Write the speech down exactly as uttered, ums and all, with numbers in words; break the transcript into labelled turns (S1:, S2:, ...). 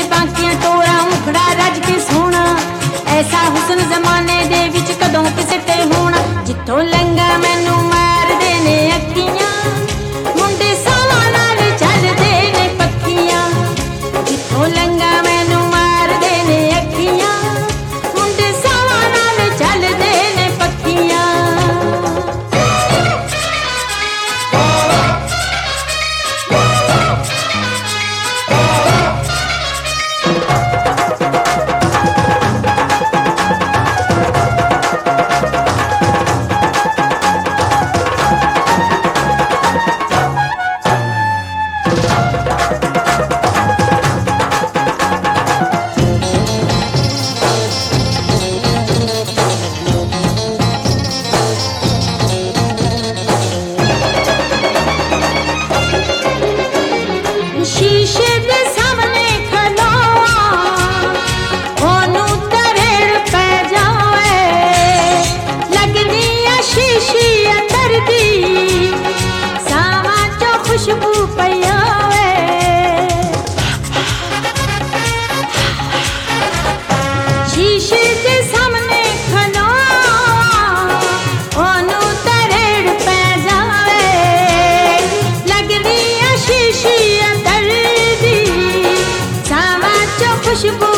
S1: बांकियां टोरा मुखड़ा रज के सोना ऐसा हुस्न जमाने दे विच कदों किसे ते होना जिथों लंघा मैनू मार देने अखियां मुंडे सावां नाल चलदे ने पक्खियां जिथों लंघा मैनू मार देने अखियां मुंडे सावां नाल चलदे ने पक्खियां। शीशे दे सामने खलोआ ओनू तरेड़ पै जावे लगदी आ शीशी अंदर दी सावां चो खुशबू पई आवे शीशे दे सामने खलोआ ओनू तरेड़ पै जावे लगदी आ शीशी खुशबू